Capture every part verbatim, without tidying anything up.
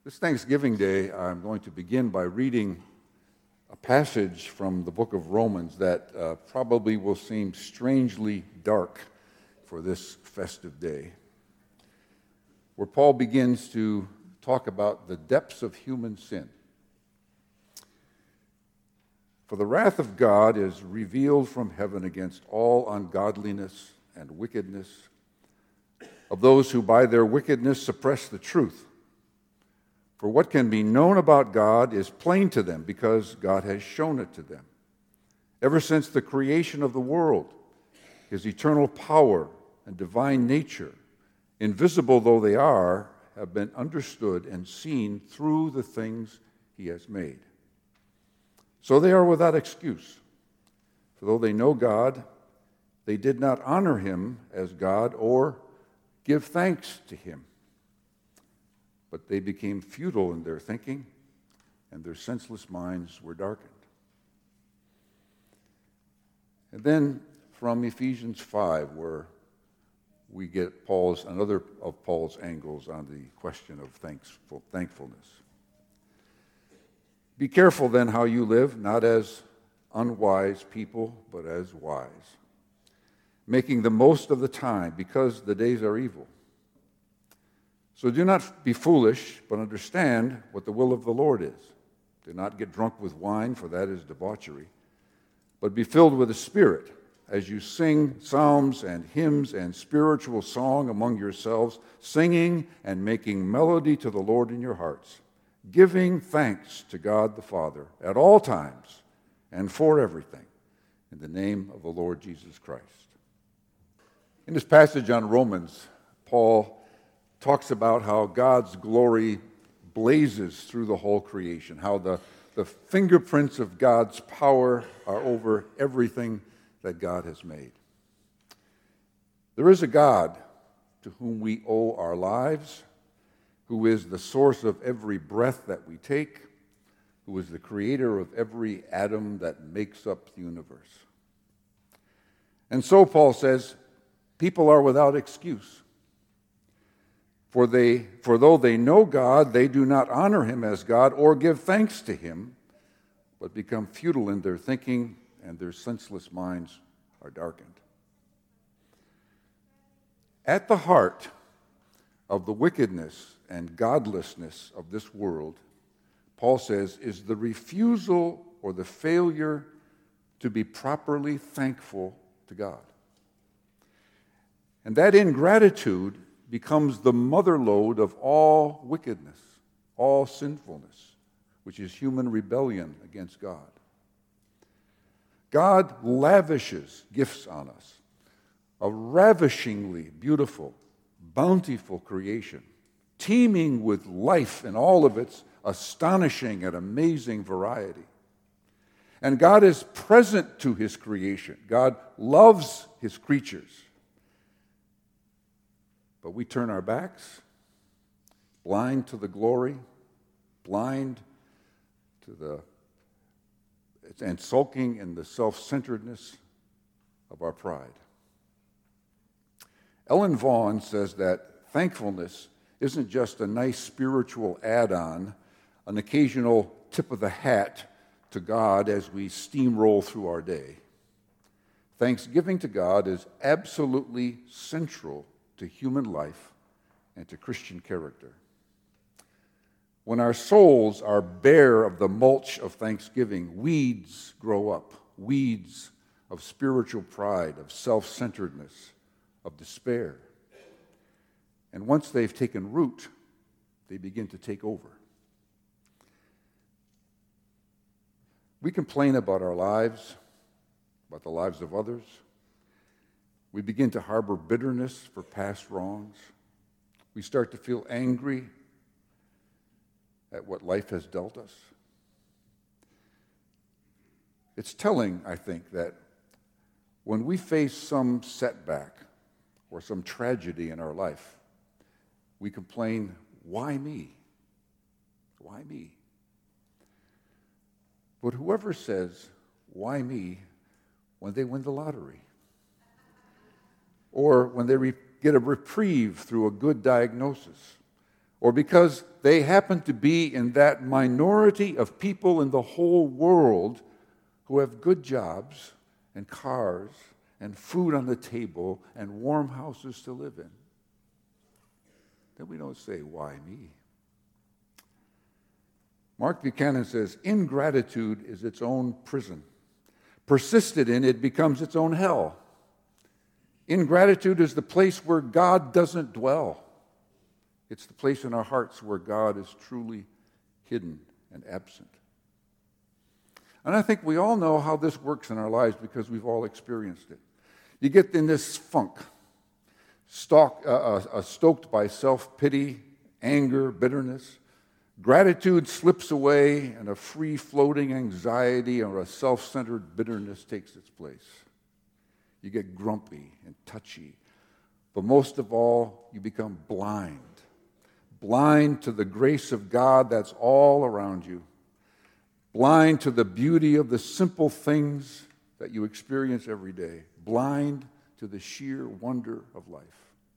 This Thanksgiving Day, I'm going to begin by reading a passage from the book of Romans that uh, probably will seem strangely dark for this festive day, where Paul begins to talk about the depths of human sin. For the wrath of God is revealed from heaven against all ungodliness and wickedness of those who by their wickedness suppress the truth. For what can be known about God is plain to them because God has shown it to them. Ever since the creation of the world, his eternal power and divine nature, invisible though they are, have been understood and seen through the things he has made. So they are without excuse. For though they know God, they did not honor him as God or give thanks to him. But they became futile in their thinking, and their senseless minds were darkened. And then from Ephesians five, where we get Paul's another of Paul's angles on the question of thankful, thankfulness. Be careful then how you live, not as unwise people, but as wise, making the most of the time, because the days are evil. So do not be foolish, but understand what the will of the Lord is. Do not get drunk with wine, for that is debauchery, but be filled with the Spirit, as you sing psalms and hymns and spiritual song among yourselves, singing and making melody to the Lord in your hearts, giving thanks to God the Father at all times and for everything, in the name of the Lord Jesus Christ. In this passage on Romans, Paul talks about how God's glory blazes through the whole creation, how the, the fingerprints of God's power are over everything that God has made. There is a God to whom we owe our lives, who is the source of every breath that we take, who is the creator of every atom that makes up the universe. And so, Paul says, people are without excuse. For they, for though they know God, they do not honor him as God or give thanks to him, but become futile in their thinking, and their senseless minds are darkened. At the heart of the wickedness and godlessness of this world, Paul says, is the refusal or the failure to be properly thankful to God. And that ingratitude becomes the mother lode of all wickedness, all sinfulness, which is human rebellion against God. God lavishes gifts on us, a ravishingly beautiful, bountiful creation, teeming with life in all of its astonishing and amazing variety. And God is present to his creation. God loves his creatures. But we turn our backs, blind to the glory, blind to the, and sulking in the self-centeredness of our pride. Ellen Vaughn says that thankfulness isn't just a nice spiritual add-on, an occasional tip of the hat to God as we steamroll through our day. Thanksgiving to God is absolutely central to human life and to Christian character. When our souls are bare of the mulch of thanksgiving, weeds grow up, weeds of spiritual pride, of self-centeredness, of despair. And once they've taken root, they begin to take over. We complain about our lives, about the lives of others. We begin to harbor bitterness for past wrongs. We start to feel angry at what life has dealt us. It's telling, I think, that when we face some setback or some tragedy in our life, we complain, why me? Why me? But whoever says, why me, when they win the lottery? Or when they re- get a reprieve through a good diagnosis, or because they happen to be in that minority of people in the whole world who have good jobs and cars and food on the table and warm houses to live in, then we don't say, why me? Mark Buchanan says, ingratitude is its own prison. Persisted in, it becomes its own hell. Ingratitude is the place where God doesn't dwell. It's the place in our hearts where God is truly hidden and absent. And I think we all know how this works in our lives because we've all experienced it. You get in this funk, stalk, uh, uh, stoked by self-pity, anger, bitterness. Gratitude slips away, and a free-floating anxiety or a self-centered bitterness takes its place. You get grumpy and touchy, but most of all, you become blind. Blind to the grace of God that's all around you. Blind to the beauty of the simple things that you experience every day. Blind to the sheer wonder of life.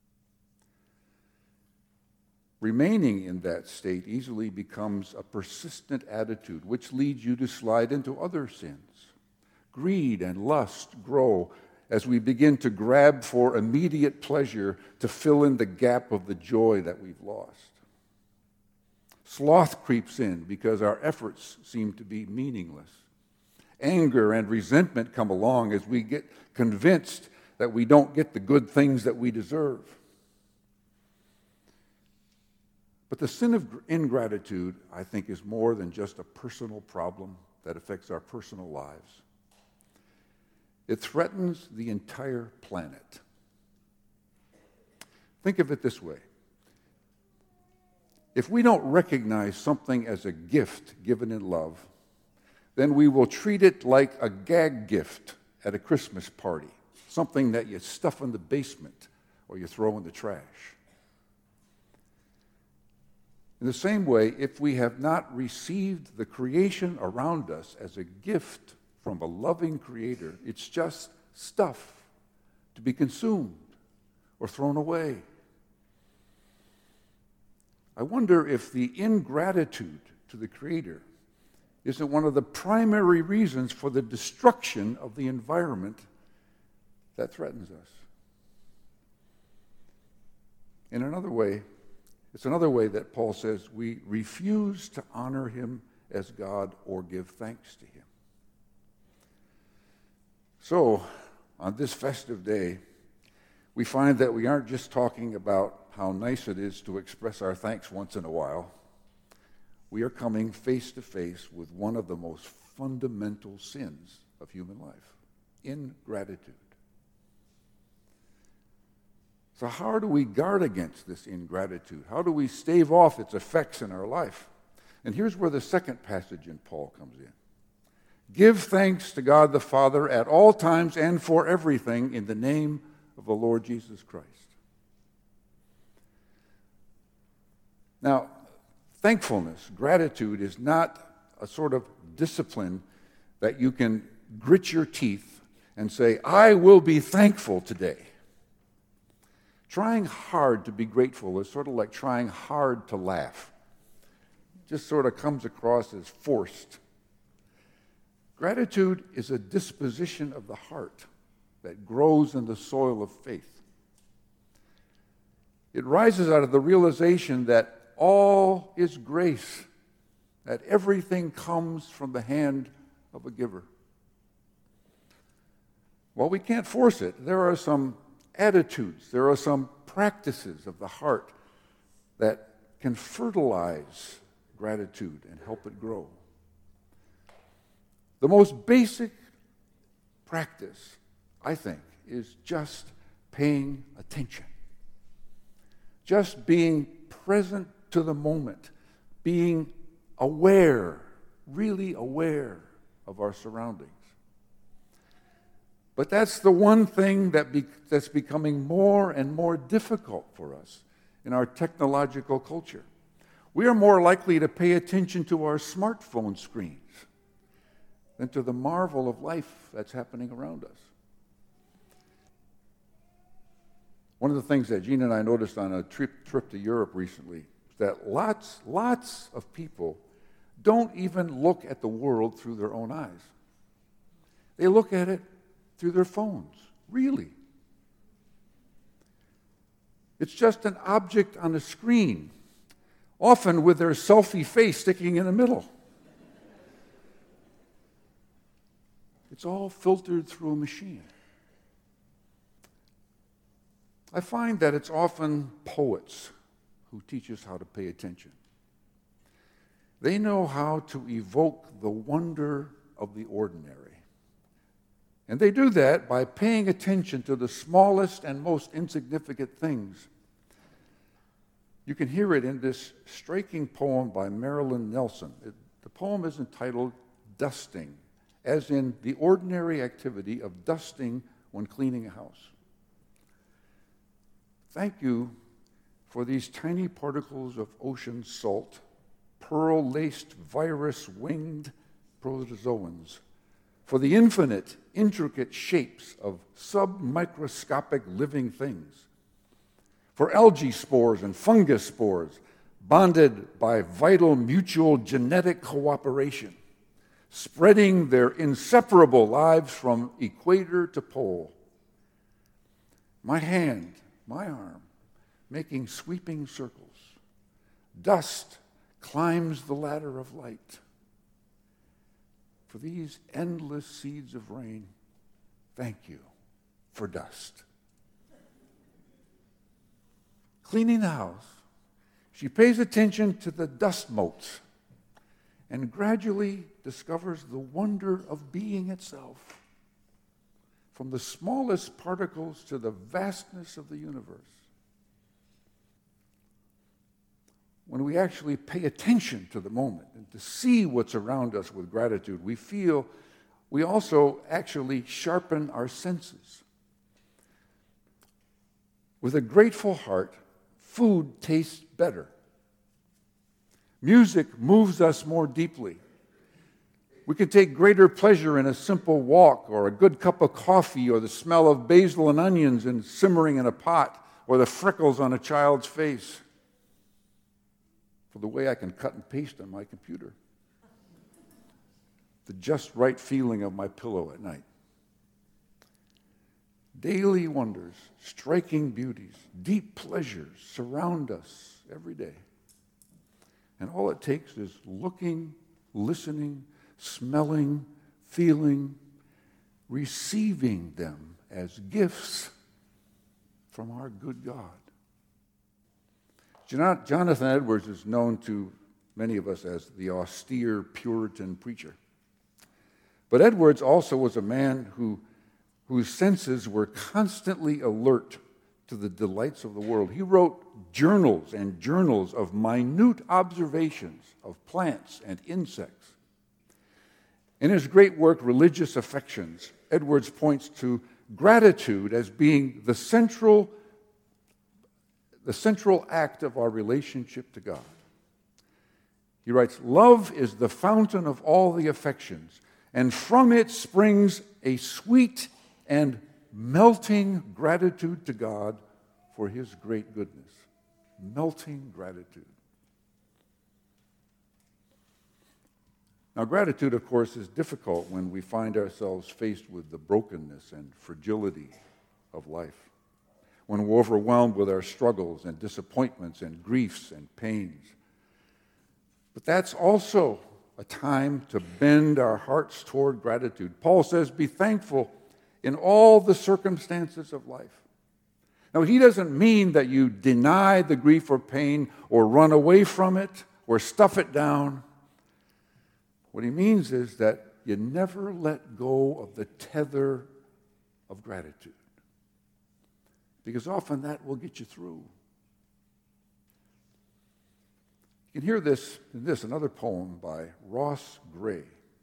Remaining in that state easily becomes a persistent attitude, which leads you to slide into other sins. Greed and lust grow as we begin to grab for immediate pleasure to fill in the gap of the joy that we've lost. Sloth creeps in because our efforts seem to be meaningless. Anger and resentment come along as we get convinced that we don't get the good things that we deserve. But the sin of ingratitude, I think, is more than just a personal problem that affects our personal lives. It threatens the entire planet. Think of it this way. If we don't recognize something as a gift given in love, then we will treat it like a gag gift at a Christmas party, something that you stuff in the basement or you throw in the trash. In the same way, if we have not received the creation around us as a gift from a loving Creator, it's just stuff to be consumed or thrown away. I wonder if the ingratitude to the Creator isn't one of the primary reasons for the destruction of the environment that threatens us. In another way, it's another way that Paul says we refuse to honor him as God or give thanks to him. So, on this festive day, we find that we aren't just talking about how nice it is to express our thanks once in a while. We are coming face to face with one of the most fundamental sins of human life, ingratitude. So how do we guard against this ingratitude? How do we stave off its effects in our life? And here's where the second passage in Paul comes in. Give thanks to God the Father at all times and for everything in the name of the Lord Jesus Christ. Now, thankfulness, gratitude, is not a sort of discipline that you can grit your teeth and say, I will be thankful today. Trying hard to be grateful is sort of like trying hard to laugh. It just sort of comes across as forced. Gratitude is a disposition of the heart that grows in the soil of faith. It rises out of the realization that all is grace, that everything comes from the hand of a giver. While we can't force it, there are some attitudes, there are some practices of the heart that can fertilize gratitude and help it grow. The most basic practice, I think, is just paying attention. Just being present to the moment, being aware, really aware of our surroundings. But that's the one thing that be, that's becoming more and more difficult for us in our technological culture. We are more likely to pay attention to our smartphone screens than to the marvel of life that's happening around us. One of the things that Gina and I noticed on a trip, trip to Europe recently, that lots, lots of people don't even look at the world through their own eyes. They look at it through their phones, really. It's just an object on a screen, often with their selfie face sticking in the middle. It's all filtered through a machine. I find that it's often poets who teach us how to pay attention. They know how to evoke the wonder of the ordinary. And they do that by paying attention to the smallest and most insignificant things. You can hear it in this striking poem by Marilyn Nelson. It, the poem is entitled Dusting, as in the ordinary activity of dusting when cleaning a house. Thank you for these tiny particles of ocean salt, pearl-laced virus-winged protozoans, for the infinite, intricate shapes of submicroscopic living things, for algae spores and fungus spores bonded by vital mutual genetic cooperation, spreading their inseparable lives from equator to pole. My hand, my arm, making sweeping circles. Dust climbs the ladder of light. For these endless seeds of rain, thank you for dust. Cleaning the house, she pays attention to the dust motes and gradually discovers the wonder of being itself. From the smallest particles to the vastness of the universe. When we actually pay attention to the moment and to see what's around us with gratitude, we feel we also actually sharpen our senses. With a grateful heart, food tastes better. Music moves us more deeply. We can take greater pleasure in a simple walk or a good cup of coffee or the smell of basil and onions and simmering in a pot or the freckles on a child's face. For the way I can cut and paste on my computer. The just right feeling of my pillow at night. Daily wonders, striking beauties, deep pleasures surround us every day. And all it takes is looking, listening, smelling, feeling, receiving them as gifts from our good God. Jonathan Edwards is known to many of us as the austere Puritan preacher. But Edwards also was a man who, whose senses were constantly alert to the delights of the world. He wrote journals and journals of minute observations of plants and insects. In his great work, Religious Affections, Edwards points to gratitude as being the central the central act of our relationship to God. He writes, love is the fountain of all the affections, and from it springs a sweet and melting gratitude to God for his great goodness. Melting gratitude. Now, gratitude, of course, is difficult when we find ourselves faced with the brokenness and fragility of life. When we're overwhelmed with our struggles and disappointments and griefs and pains. But that's also a time to bend our hearts toward gratitude. Paul says, be thankful in all the circumstances of life. Now, he doesn't mean that you deny the grief or pain or run away from it or stuff it down. What he means is that you never let go of the tether of gratitude. Because often that will get you through. You can hear this in this, another poem by Ross Gray.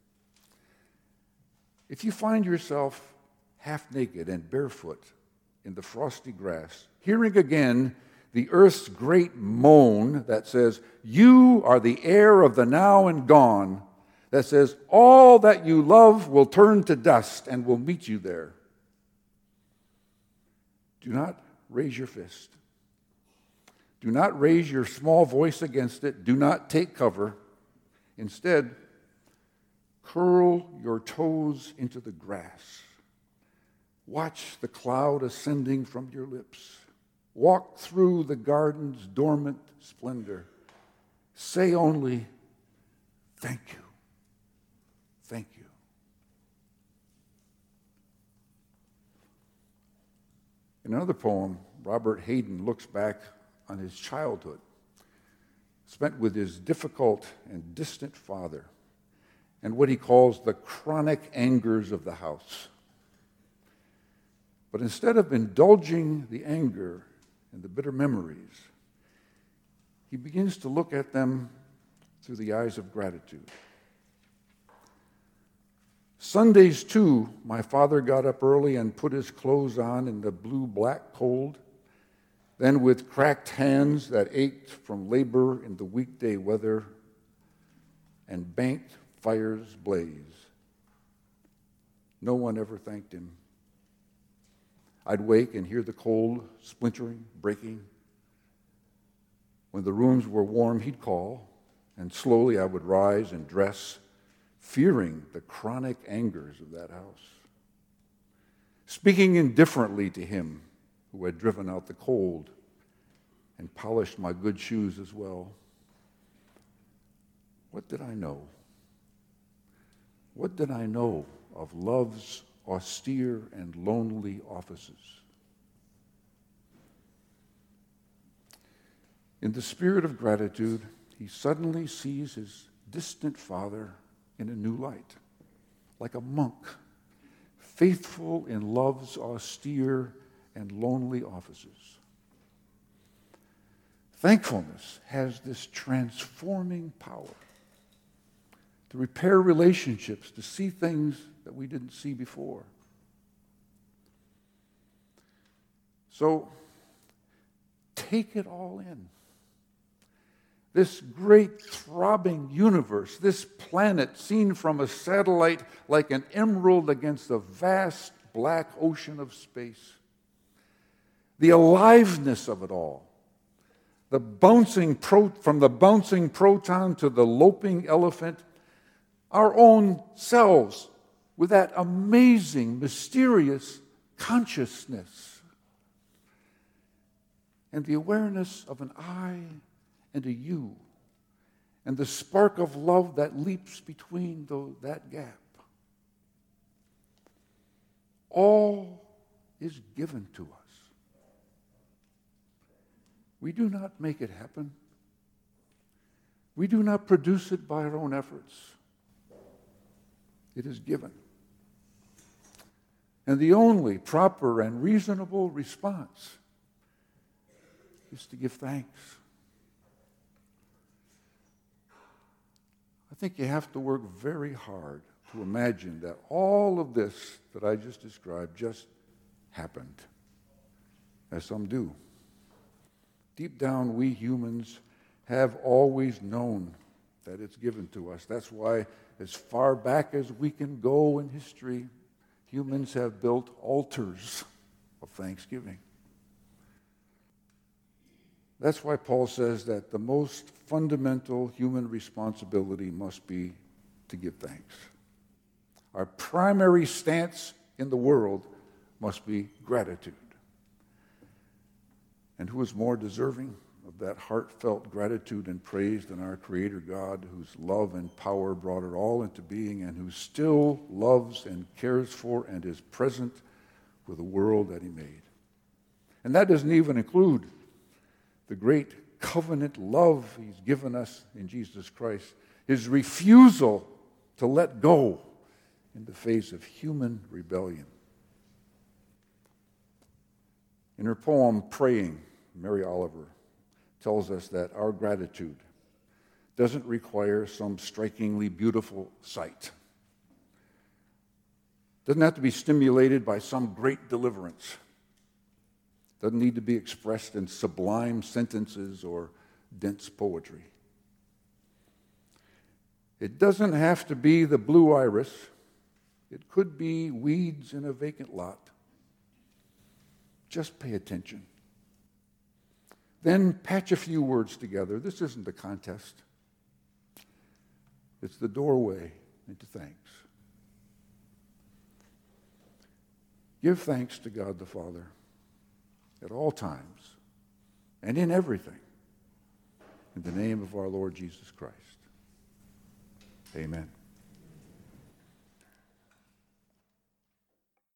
If you find yourself half naked and barefoot in the frosty grass, hearing again the earth's great moan that says, you are the air of the now and gone, that says, all that you love will turn to dust and will meet you there. Do not raise your fist. Do not raise your small voice against it. Do not take cover. Instead, curl your toes into the grass. Watch the cloud ascending from your lips. Walk through the garden's dormant splendor. Say only, thank you, thank you. In another poem, Robert Hayden looks back on his childhood, spent with his difficult and distant father, and what he calls the chronic angers of the house. But instead of indulging the anger and the bitter memories, he begins to look at them through the eyes of gratitude. Sundays, too, my father got up early and put his clothes on in the blue-black cold. Then, with cracked hands that ached from labor in the weekday weather and banked fires blaze, no one ever thanked him. I'd wake and hear the cold splintering, breaking. When the rooms were warm, he'd call, and slowly I would rise and dress, fearing the chronic angers of that house. Speaking indifferently to him who had driven out the cold and polished my good shoes as well. What did I know? What did I know of love's austere and lonely offices? In the spirit of gratitude, he suddenly sees his distant father in a new light, like a monk, faithful in love's austere and lonely offices. Thankfulness has this transforming power to repair relationships, to see things that we didn't see before. So, take it all in. This great throbbing universe, this planet seen from a satellite like an emerald against a vast black ocean of space. The aliveness of it all. The bouncing pro- from the bouncing proton to the loping elephant, our own selves with that amazing, mysterious consciousness. And the awareness of an I and a you, and the spark of love that leaps between those, that gap. All is given to us. We do not make it happen. We do not produce it by our own efforts. It is given. And the only proper and reasonable response is to give thanks. I think you have to work very hard to imagine that all of this that I just described just happened, as some do. Deep down, we humans have always known that it's given to us. That's why, as far back as we can go in history, humans have built altars of thanksgiving. That's why Paul says that the most fundamental human responsibility must be to give thanks. Our primary stance in the world must be gratitude. And who is more deserving of that heartfelt gratitude and praise than our Creator God, whose love and power brought it all into being, and who still loves and cares for and is present with the world that He made. And that doesn't even include the great covenant love He's given us in Jesus Christ, His refusal to let go in the face of human rebellion. In her poem, Praying, Mary Oliver tells us that our gratitude doesn't require some strikingly beautiful sight. Doesn't have to be stimulated by some great deliverance. Doesn't need to be expressed in sublime sentences or dense poetry. It doesn't have to be the blue iris. It could be weeds in a vacant lot. Just pay attention. Then patch a few words together. This isn't a contest. It's the doorway into thanks. Give thanks to God the Father at all times and in everything, in the name of our Lord Jesus Christ. Amen.